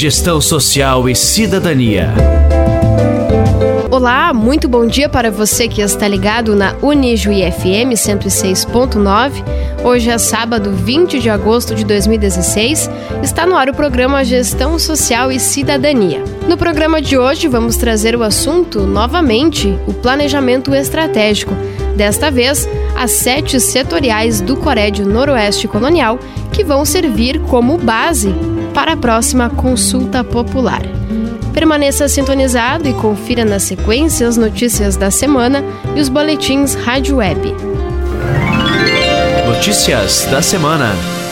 Gestão Social e Cidadania. Olá, muito bom dia para você que está ligado na Unijuí FM 106.9. Hoje é sábado, 20 de agosto de 2016. Está no ar o programa Gestão Social e Cidadania. No programa de hoje vamos trazer o assunto, novamente, o planejamento estratégico. Desta vez, as 7 setoriais do Corédio Noroeste Colonial, que vão servir como base para a próxima consulta popular. Permaneça sintonizado e confira na sequência as notícias da semana e os boletins Rádio Web. Notícias da semana.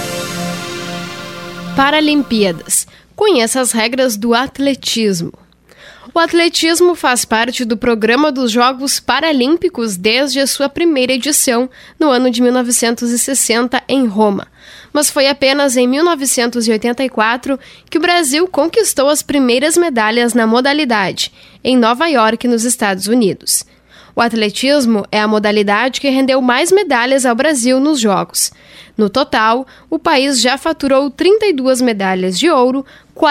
Paralimpíadas. Conheça as regras do atletismo. O atletismo faz parte do programa dos Jogos Paralímpicos desde a sua primeira edição, no ano de 1960, em Roma. Mas foi apenas em 1984 que o Brasil conquistou as primeiras medalhas na modalidade, em Nova York, nos Estados Unidos. O atletismo é a modalidade que rendeu mais medalhas ao Brasil nos Jogos. No total, o país já faturou 32 medalhas de ouro,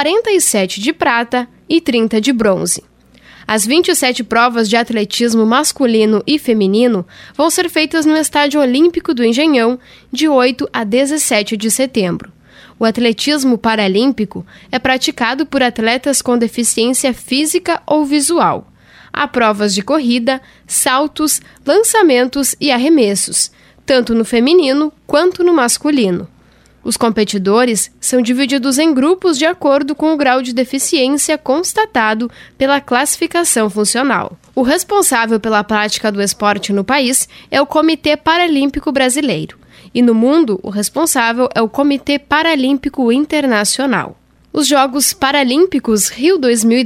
47 de prata e 30 de bronze. As 27 provas de atletismo masculino e feminino vão ser feitas no Estádio Olímpico do Engenhão, de 8 a 17 de setembro. O atletismo paralímpico é praticado por atletas com deficiência física ou visual. Há provas de corrida, saltos, lançamentos e arremessos, tanto no feminino quanto no masculino. Os competidores são divididos em grupos de acordo com o grau de deficiência constatado pela classificação funcional. O responsável pela prática do esporte no país é o Comitê Paralímpico Brasileiro, e no mundo o responsável é o Comitê Paralímpico Internacional. Os Jogos Paralímpicos Rio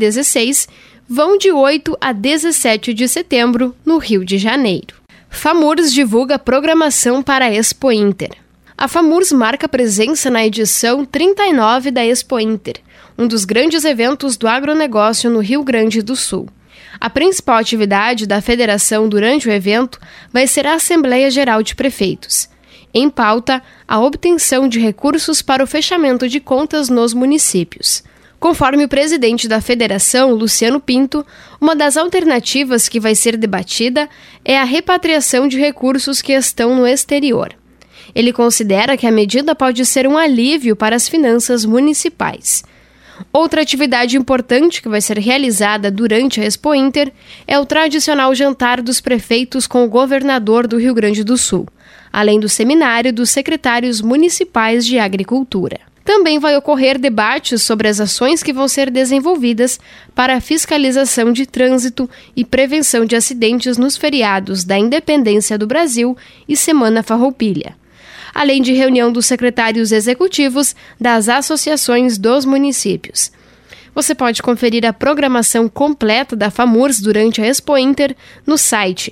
2016 vão de 8 a 17 de setembro, no Rio de Janeiro. FAMURS divulga programação para a Expo Inter. A FAMURS marca presença na edição 39 da Expo Inter, um dos grandes eventos do agronegócio no Rio Grande do Sul. A principal atividade da federação durante o evento vai ser a Assembleia Geral de Prefeitos. Em pauta, a obtenção de recursos para o fechamento de contas nos municípios. Conforme o presidente da federação, Luciano Pinto, uma das alternativas que vai ser debatida é a repatriação de recursos que estão no exterior. Ele considera que a medida pode ser um alívio para as finanças municipais. Outra atividade importante que vai ser realizada durante a Expo Inter é o tradicional jantar dos prefeitos com o governador do Rio Grande do Sul, além do seminário dos secretários municipais de agricultura. Também vai ocorrer debates sobre as ações que vão ser desenvolvidas para a fiscalização de trânsito e prevenção de acidentes nos feriados da Independência do Brasil e Semana Farroupilha, além de reunião dos secretários executivos das associações dos municípios. Você pode conferir a programação completa da FAMURS durante a Expo Inter no site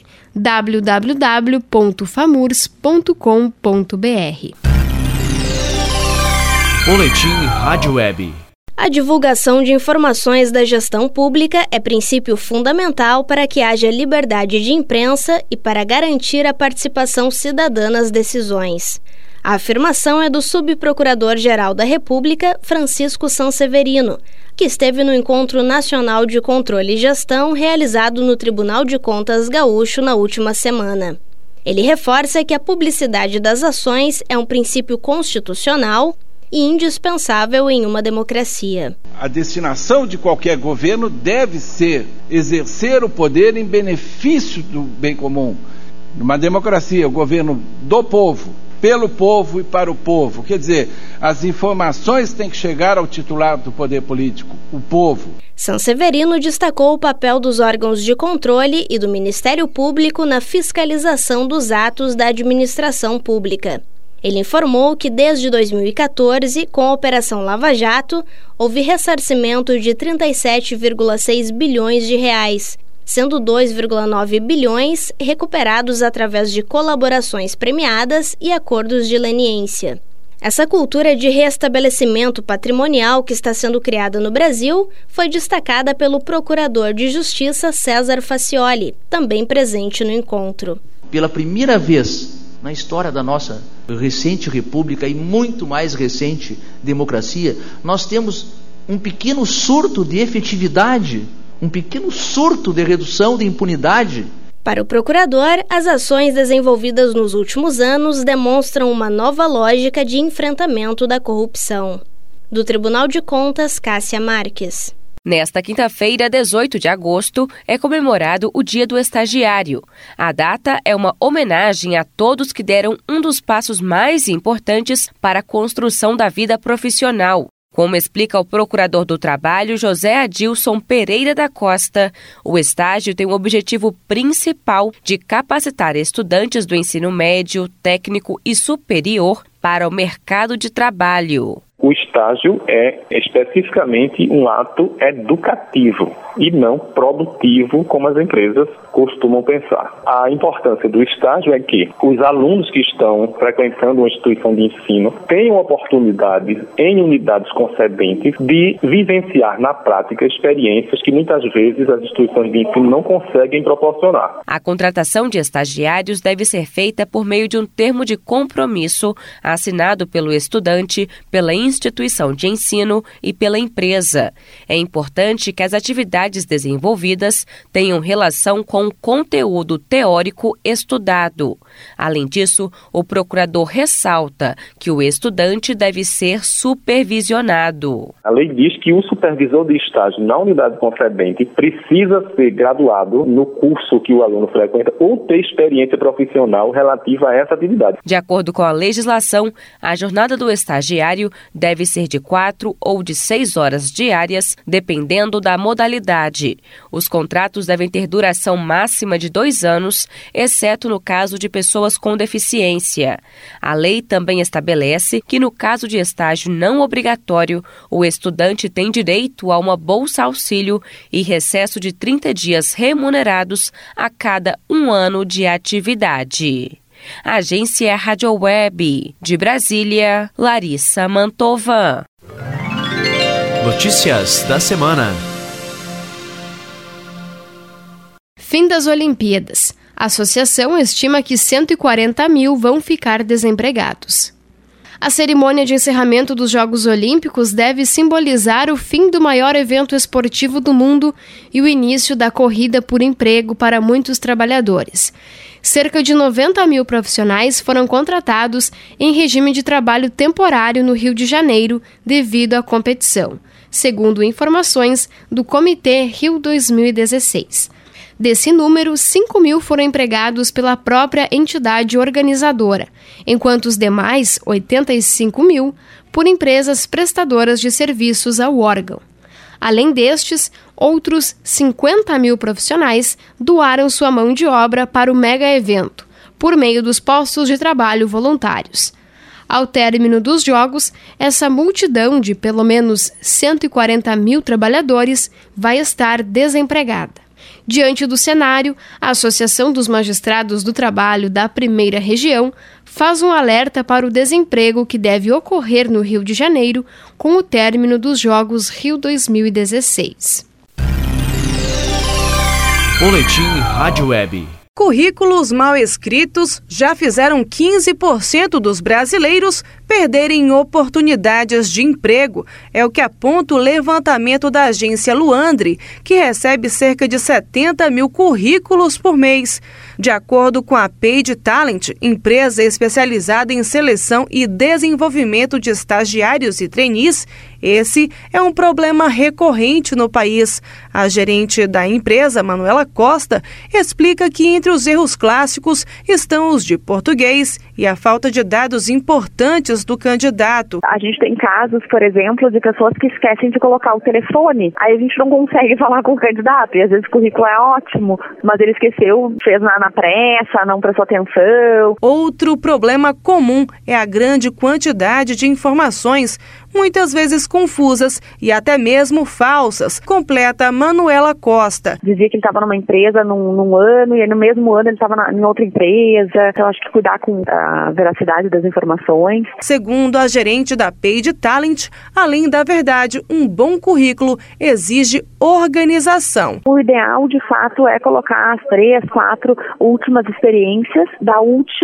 www.famurs.com.br. Boletim Rádio Web. A divulgação de informações da gestão pública é princípio fundamental para que haja liberdade de imprensa e para garantir a participação cidadã nas decisões. A afirmação é do subprocurador-geral da República, Francisco Sanseverino, que esteve no Encontro Nacional de Controle e Gestão realizado no Tribunal de Contas Gaúcho na última semana. Ele reforça que a publicidade das ações é um princípio constitucional e indispensável em uma democracia. A destinação de qualquer governo deve ser exercer o poder em benefício do bem comum. Numa democracia, o governo do povo, pelo povo e para o povo. Quer dizer, as informações têm que chegar ao titular do poder político, o povo. Sanseverino destacou o papel dos órgãos de controle e do Ministério Público na fiscalização dos atos da administração pública. Ele informou que desde 2014, com a Operação Lava Jato, houve ressarcimento de 37,6 bilhões de reais, sendo 2,9 bilhões recuperados através de colaborações premiadas e acordos de leniência. Essa cultura de restabelecimento patrimonial que está sendo criada no Brasil foi destacada pelo Procurador de Justiça César Facioli, também presente no encontro. Pela primeira vez na história da nossa recente república e muito mais recente democracia, nós temos um pequeno surto de efetividade, um pequeno surto de redução de impunidade. Para o procurador, as ações desenvolvidas nos últimos anos demonstram uma nova lógica de enfrentamento da corrupção. Do Tribunal de Contas, Cássia Marques. Nesta quinta-feira, 18 de agosto, é comemorado o Dia do Estagiário. A data é uma homenagem a todos que deram um dos passos mais importantes para a construção da vida profissional. Como explica o procurador do Trabalho, José Adilson Pereira da Costa, o estágio tem o objetivo principal de capacitar estudantes do ensino médio, técnico e superior para o mercado de trabalho. O estágio é especificamente um ato educativo e não produtivo, como as empresas costumam pensar. A importância do estágio é que os alunos que estão frequentando uma instituição de ensino tenham oportunidades em unidades concedentes de vivenciar na prática experiências que muitas vezes as instituições de ensino não conseguem proporcionar. A contratação de estagiários deve ser feita por meio de um termo de compromisso assinado pelo estudante, pela instituição de ensino e pela empresa. É importante que as atividades desenvolvidas tenham relação com o conteúdo teórico estudado. Além disso, o procurador ressalta que o estudante deve ser supervisionado. A lei diz que o supervisor de estágio na unidade concedente precisa ser graduado no curso que o aluno frequenta ou ter experiência profissional relativa a essa atividade. De acordo com a legislação, a jornada do estagiário deve ser de 4 ou de 6 horas diárias, dependendo da modalidade. Os contratos devem ter duração máxima de 2 anos, exceto no caso de pessoas com deficiência. A lei também estabelece que, no caso de estágio não obrigatório, o estudante tem direito a uma bolsa-auxílio e recesso de 30 dias remunerados a cada 1 ano de atividade. Agência Rádio Web. De Brasília, Larissa Mantova. Notícias da semana. Fim das Olimpíadas. A associação estima que 140 mil vão ficar desempregados. A cerimônia de encerramento dos Jogos Olímpicos deve simbolizar o fim do maior evento esportivo do mundo e o início da corrida por emprego para muitos trabalhadores. Cerca de 90 mil profissionais foram contratados em regime de trabalho temporário no Rio de Janeiro devido à competição, segundo informações do Comitê Rio 2016. Desse número, 5 mil foram empregados pela própria entidade organizadora, enquanto os demais, 85 mil, por empresas prestadoras de serviços ao órgão. Além destes, outros 50 mil profissionais doaram sua mão de obra para o mega-evento, por meio dos postos de trabalho voluntários. Ao término dos Jogos, essa multidão de pelo menos 140 mil trabalhadores vai estar desempregada. Diante do cenário, a Associação dos Magistrados do Trabalho da Primeira Região faz um alerta para o desemprego que deve ocorrer no Rio de Janeiro com o término dos Jogos Rio 2016. Boletim Rádio Web. Currículos mal escritos já fizeram 15% dos brasileiros perderem oportunidades de emprego. É o que aponta o levantamento da agência Luandre, que recebe cerca de 70 mil currículos por mês. De acordo com a Paid Talent, empresa especializada em seleção e desenvolvimento de estagiários e trainees, esse é um problema recorrente no país. A gerente da empresa, Manuela Costa, explica que entre os erros clássicos estão os de português e a falta de dados importantes do candidato. A gente tem casos, por exemplo, de pessoas que esquecem de colocar o telefone. Aí a gente não consegue falar com o candidato. E às vezes o currículo é ótimo, mas ele esqueceu, fez na pressa, não prestou atenção. Outro problema comum é a grande quantidade de informações, muitas vezes confusas e até mesmo falsas, completa Manuela Costa. Dizia que ele estava numa empresa num ano e no mesmo ano ele estava em outra empresa. Então acho que cuidar com a veracidade das informações. Segundo a gerente da Paid Talent, além da verdade, um bom currículo exige organização. O ideal, de fato, é colocar as 3, 4 últimas experiências da última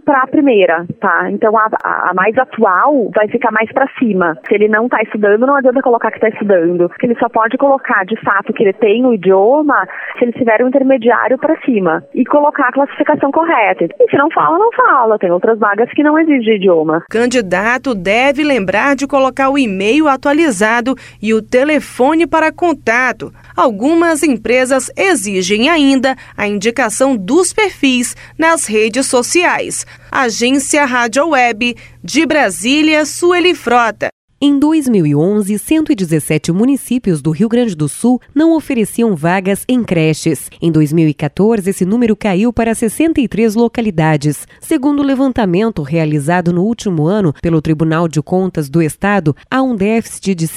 para a primeira, tá? Então a mais atual vai ficar mais para cima. Se ele não está estudando, não adianta colocar que está estudando, porque ele só pode colocar de fato que ele tem o idioma se ele tiver um intermediário para cima e colocar a classificação correta. E se não fala, não fala. Tem outras vagas que não exigem idioma. Candidato deve lembrar de colocar o e-mail atualizado e o telefone para contato. Algumas empresas exigem ainda a indicação dos perfis nas redes sociais. Agência Rádio Web, de Brasília, Sueli Frota. Em 2011, 117 municípios do Rio Grande do Sul não ofereciam vagas em creches. Em 2014, esse número caiu para 63 localidades. Segundo o levantamento realizado no último ano pelo Tribunal de Contas do Estado, há um déficit de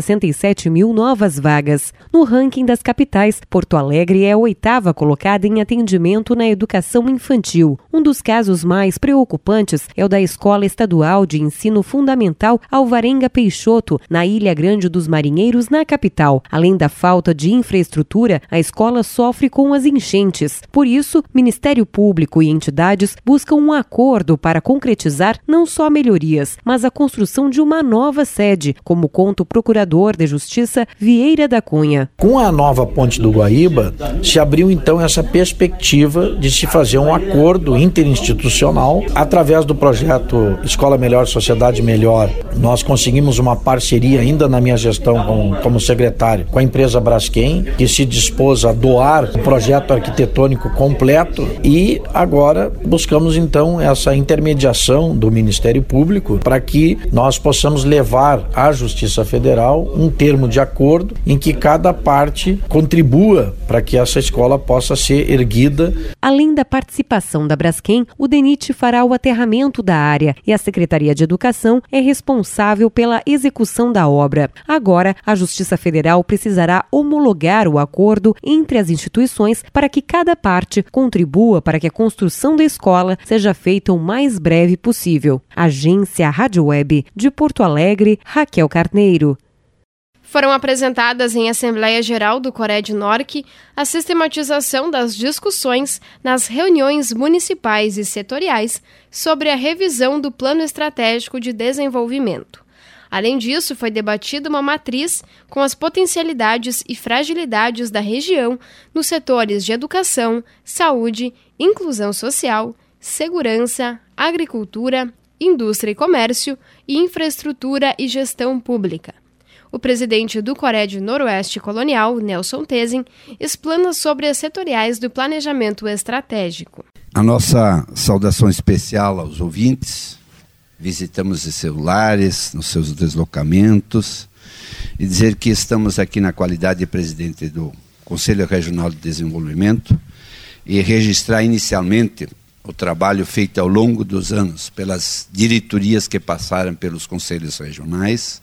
167 mil novas vagas. No ranking das capitais, Porto Alegre é a 8ª colocada em atendimento na educação infantil. Um dos casos mais preocupantes é o da Escola Estadual de Ensino Fundamental Alvarenga Peixoto, na Ilha Grande dos Marinheiros, na capital. Além da falta de infraestrutura, a escola sofre com as enchentes. Por isso, Ministério Público e entidades buscam um acordo para concretizar não só melhorias, mas a construção de uma nova sede, como conta o Procurador de Justiça Vieira da Cunha. Com a nova Ponte do Guaíba, se abriu então essa perspectiva de se fazer um acordo interinstitucional através do projeto Escola Melhor, Sociedade Melhor. Nós conseguimos uma parceria ainda na minha gestão como secretário com a empresa Braskem, que se dispôs a doar o projeto arquitetônico completo, e agora buscamos então essa intermediação do Ministério Público para que nós possamos levar à Justiça Federal um termo de acordo em que cada parte contribua para que essa escola possa ser erguida. Além da participação da Braskem, o DENIT fará o aterramento da área e a Secretaria de Educação é responsável pela execução da obra. Agora, a Justiça Federal precisará homologar o acordo entre as instituições para que cada parte contribua para que a construção da escola seja feita o mais breve possível. Agência Rádio Web, de Porto Alegre, Raquel Carneiro. Foram apresentadas em Assembleia Geral do CORED-NORC a sistematização das discussões nas reuniões municipais e setoriais sobre a revisão do Plano Estratégico de Desenvolvimento. Além disso, foi debatida uma matriz com as potencialidades e fragilidades da região nos setores de educação, saúde, inclusão social, segurança, agricultura, indústria e comércio e infraestrutura e gestão pública. O presidente do CORED Noroeste Colonial, Nelson Tesin, explana sobre as setoriais do planejamento estratégico. A nossa saudação especial aos ouvintes. Visitamos os seus lares, nos seus deslocamentos, e dizer que estamos aqui na qualidade de presidente do Conselho Regional de Desenvolvimento e registrar inicialmente o trabalho feito ao longo dos anos pelas diretorias que passaram pelos conselhos regionais.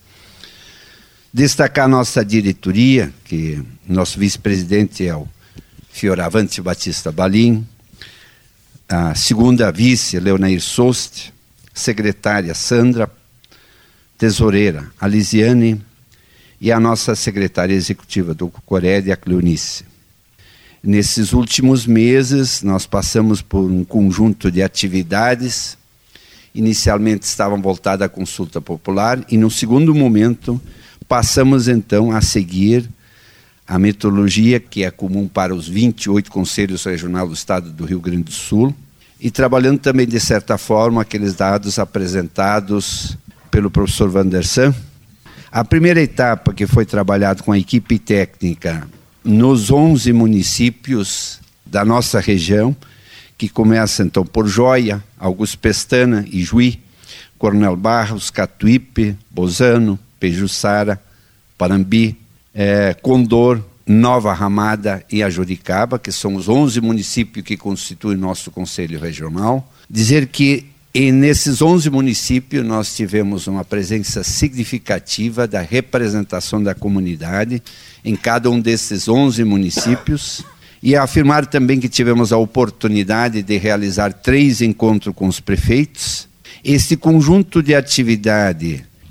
Destacar a nossa diretoria, que nosso vice-presidente é o Fioravante Batista Balim, a segunda vice, Leonair Sost, secretária Sandra, tesoureira Alisiane e a nossa secretária executiva do CORED, a Cleonice. Nesses últimos meses, nós passamos por um conjunto de atividades. Inicialmente estavam voltadas à consulta popular e, no segundo momento, passamos então a seguir a metodologia que é comum para os 28 conselhos regionais do estado do Rio Grande do Sul, e trabalhando também, de certa forma, aqueles dados apresentados pelo professor Vandersan. A primeira etapa, que foi trabalhada com a equipe técnica nos 11 municípios da nossa região, que começa então por Joia, Augusto Pestana, Ijuí, Coronel Barros, Catuípe, Bozano, Pejuçara, Parambi, Condor, Nova Ramada e Ajuricaba, que são os 11 municípios que constituem nosso Conselho Regional. Dizer que nesses 11 municípios nós tivemos uma presença significativa da representação da comunidade em cada um desses 11 municípios, e afirmar também que tivemos a oportunidade de realizar 3 encontros com os prefeitos. Esse conjunto de atividade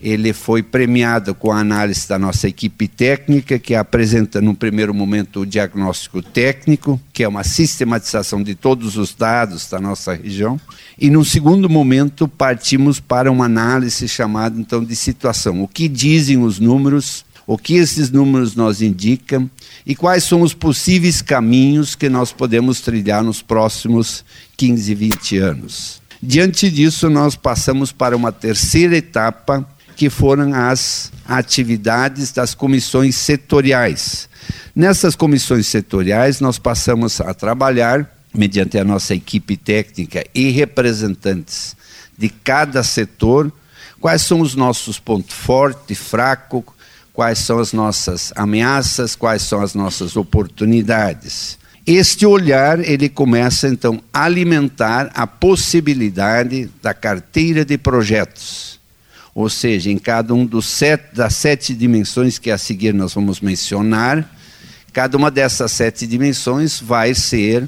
ele foi premiado com a análise da nossa equipe técnica, que apresenta, no primeiro momento, o diagnóstico técnico, que é uma sistematização de todos os dados da nossa região. E, no segundo momento, partimos para uma análise chamada, então, de situação. O que dizem os números, o que esses números nos indicam e quais são os possíveis caminhos que nós podemos trilhar nos próximos 15, 20 anos. Diante disso, nós passamos para uma terceira etapa, que foram as atividades das comissões setoriais. Nessas comissões setoriais, nós passamos a trabalhar, mediante a nossa equipe técnica e representantes de cada setor, quais são os nossos pontos fortes e fracos, quais são as nossas ameaças, quais são as nossas oportunidades. Este olhar, ele começa, então, a alimentar a possibilidade da carteira de projetos. Ou seja, em cada um das 7 dimensões que a seguir nós vamos mencionar, cada uma dessas 7 dimensões vai ser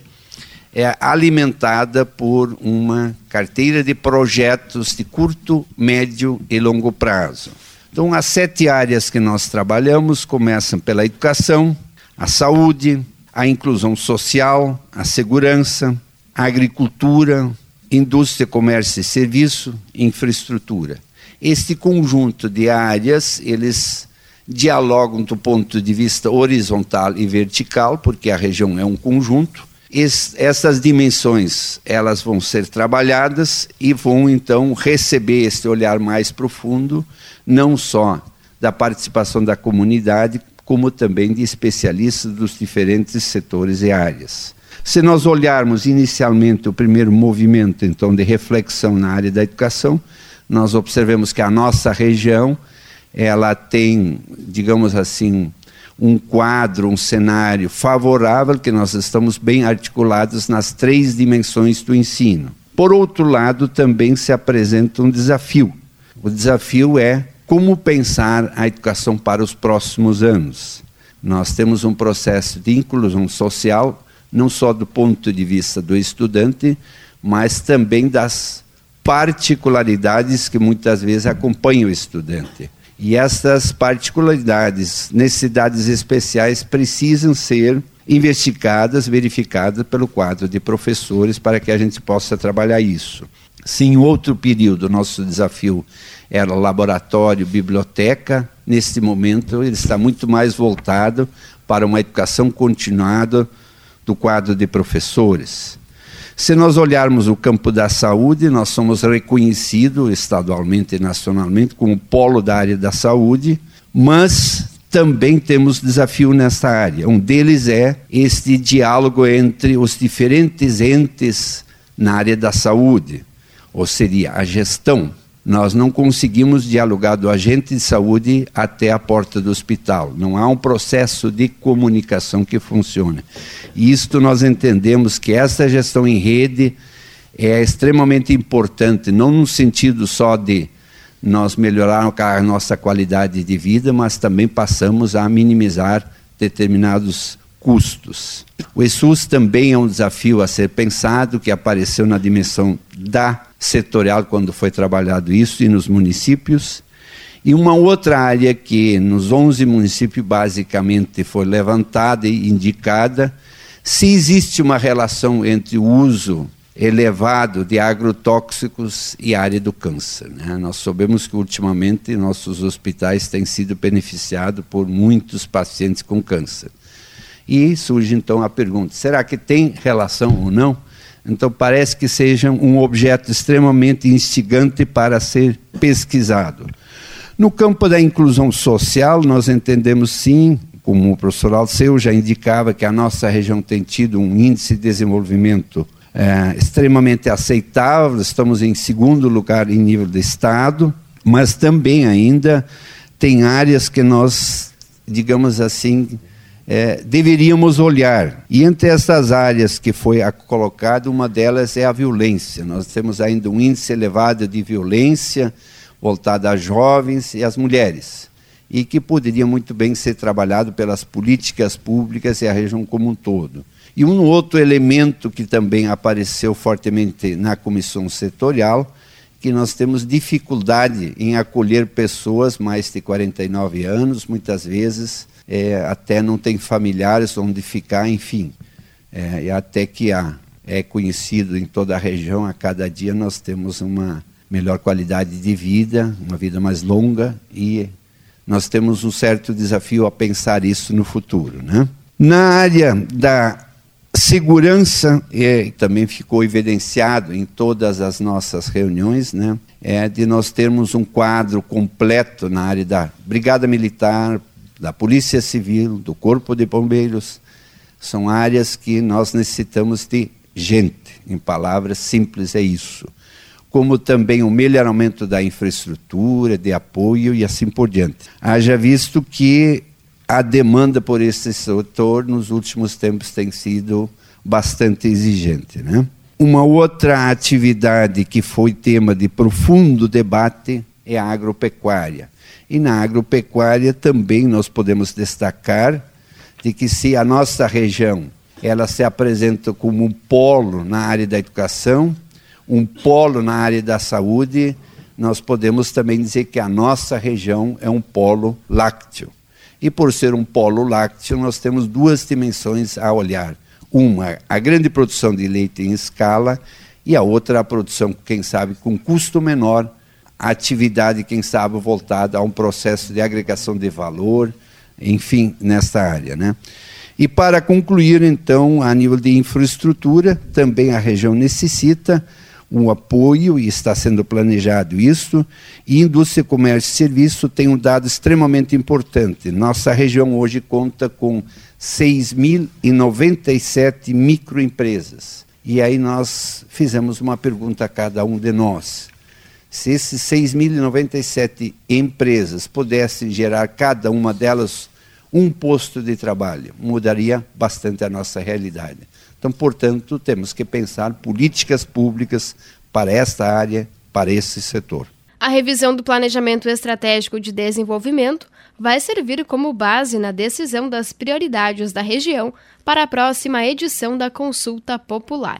alimentada por uma carteira de projetos de curto, médio e longo prazo. Então, as 7 áreas que nós trabalhamos começam pela educação, a saúde, a inclusão social, a segurança, a agricultura, indústria, comércio e serviço, infraestrutura. Este conjunto de áreas, eles dialogam do ponto de vista horizontal e vertical, porque a região é um conjunto. Essas dimensões, elas vão ser trabalhadas e vão, então, receber esse olhar mais profundo, não só da participação da comunidade, como também de especialistas dos diferentes setores e áreas. Se nós olharmos inicialmente o primeiro movimento, então, de reflexão na área da educação, nós observamos que a nossa região, ela tem, digamos assim, um quadro, um cenário favorável, que nós estamos bem articulados nas 3 dimensões do ensino. Por outro lado, também se apresenta um desafio. O desafio é como pensar a educação para os próximos anos. Nós temos um processo de inclusão social, não só do ponto de vista do estudante, mas também das particularidades que muitas vezes acompanham o estudante. E essas particularidades, necessidades especiais, precisam ser investigadas, verificadas pelo quadro de professores para que a gente possa trabalhar isso. Se em outro período nosso desafio era laboratório, biblioteca, neste momento ele está muito mais voltado para uma educação continuada do quadro de professores. Se nós olharmos o campo da saúde, nós somos reconhecidos estadualmente e nacionalmente como polo da área da saúde, mas também temos desafio nessa área. Um deles é este diálogo entre os diferentes entes na área da saúde, ou seria a gestão. Nós não conseguimos dialogar do agente de saúde até a porta do hospital. Não há um processo de comunicação que funcione. E isto nós entendemos que essa gestão em rede é extremamente importante, não no sentido só de nós melhorar a nossa qualidade de vida, mas também passamos a minimizar determinados custos. O ESUS também é um desafio a ser pensado, que apareceu na dimensão da setorial quando foi trabalhado isso e nos municípios. E uma outra área que nos 11 municípios basicamente foi levantada e indicada, se existe uma relação entre o uso elevado de agrotóxicos e a área do câncer, né? Nós sabemos que ultimamente nossos hospitais têm sido beneficiados por muitos pacientes com câncer. E surge então a pergunta, será que tem relação ou não? Então parece que seja um objeto extremamente instigante para ser pesquisado. No campo da inclusão social, nós entendemos sim, como o professor Alceu já indicava, que a nossa região tem tido um índice de desenvolvimento extremamente aceitável, estamos em segundo lugar em nível de estado, mas também ainda tem áreas que nós, digamos assim, deveríamos olhar. E entre essas áreas que foi colocada, uma delas é a violência. Nós temos ainda um índice elevado de violência voltado a jovens e às mulheres, e que poderia muito bem ser trabalhado pelas políticas públicas e a região como um todo. E um outro elemento que também apareceu fortemente na comissão setorial que nós temos dificuldade em acolher pessoas mais de 49 anos, muitas vezes até não tem familiares onde ficar, enfim. E até que é conhecido em toda a região, a cada dia nós temos uma melhor qualidade de vida, uma vida mais longa, e nós temos um certo desafio a pensar isso no futuro, né? Na área da segurança, também ficou evidenciado em todas as nossas reuniões, né? De nós termos um quadro completo na área da Brigada Militar, da Polícia Civil, do Corpo de Bombeiros. São áreas que nós necessitamos de gente, em palavras simples é isso. Como também o melhoramento da infraestrutura, de apoio e assim por diante. Haja visto que a demanda por esse setor nos últimos tempos tem sido bastante exigente, né? Uma outra atividade que foi tema de profundo debate é a agropecuária. E na agropecuária também nós podemos destacar de que se a nossa região ela se apresenta como um polo na área da educação, um polo na área da saúde, nós podemos também dizer que a nossa região é um polo lácteo. E por ser um polo lácteo, nós temos duas dimensões a olhar. Uma, a grande produção de leite em escala, e a outra, a produção, quem sabe, com custo menor, a atividade, quem sabe, voltada a um processo de agregação de valor, enfim, nesta área, né? E para concluir, então, a nível de infraestrutura, também a região necessita um apoio, e está sendo planejado isso, e indústria, comércio e serviço tem um dado extremamente importante. Nossa região hoje conta com 6.097 microempresas. E aí nós fizemos uma pergunta a cada um de nós. Se esses 6.097 empresas pudessem gerar cada uma delas um posto de trabalho, mudaria bastante a nossa realidade. Então, portanto, temos que pensar políticas públicas para esta área, para esse setor. A revisão do Planejamento Estratégico de Desenvolvimento vai servir como base na decisão das prioridades da região para a próxima edição da Consulta Popular.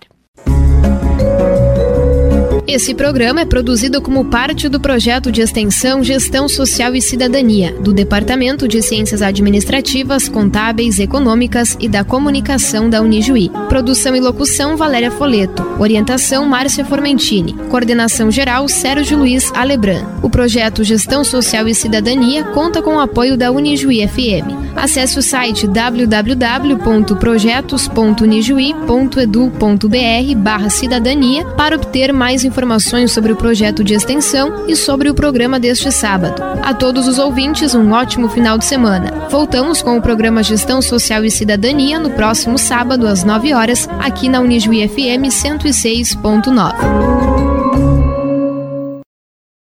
Esse programa é produzido como parte do projeto de extensão Gestão Social e Cidadania, do Departamento de Ciências Administrativas, Contábeis, Econômicas e da Comunicação da Unijuí. Produção e locução Valéria Foleto. Orientação Márcia Formentini. Coordenação geral Sérgio Luiz Alebran. O projeto Gestão Social e Cidadania conta com o apoio da Unijuí FM. Acesse o site www.projetos.unijuí.edu.br/cidadania para obter mais informações sobre o projeto de extensão e sobre o programa deste sábado. A todos os ouvintes, um ótimo final de semana. Voltamos com o programa Gestão Social e Cidadania no próximo sábado, às 9 horas, aqui na Unijuí FM 106.9.